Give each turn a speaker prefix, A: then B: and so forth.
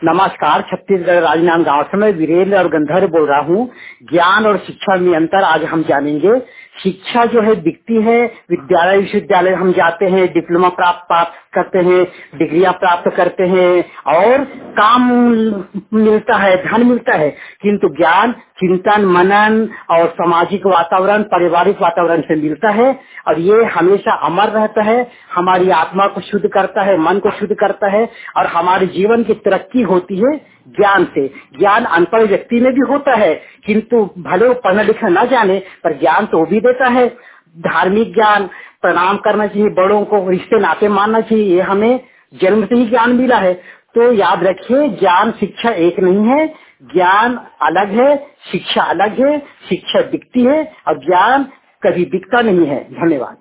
A: नमस्कार। छत्तीसगढ़ राजनांद गांव से मैं वीरेंद्र और गंधर्व बोल रहा हूँ। ज्ञान और शिक्षा में अंतर आज हम जानेंगे। शिक्षा जो है दिखती है, विद्यालय विश्वविद्यालय हम जाते हैं, डिप्लोमा प्राप्त करते हैं, डिग्रियां प्राप्त करते हैं और काम मिलता है, धन मिलता है, किंतु ज्ञान चिंतन मनन और सामाजिक वातावरण, पारिवारिक वातावरण से मिलता है और ये हमेशा अमर रहता है, हमारी आत्मा को शुद्ध करता है, मन को शुद्ध करता है और हमारे जीवन की तरक्की होती है ज्ञान से। ज्ञान अनपढ़ व्यक्ति में भी होता है, किंतु भले वो पढ़ना लिखना न जाने पर ज्ञान तो वो भी देता है। धार्मिक ज्ञान, प्रणाम करना चाहिए बड़ों को, रिश्ते नाते मानना चाहिए, ये हमें जन्म से ही ज्ञान मिला है। तो याद रखिए, ज्ञान शिक्षा एक नहीं है, ज्ञान अलग है, शिक्षा अलग है। शिक्षा दिखती है और ज्ञान कभी दिखता नहीं है। धन्यवाद।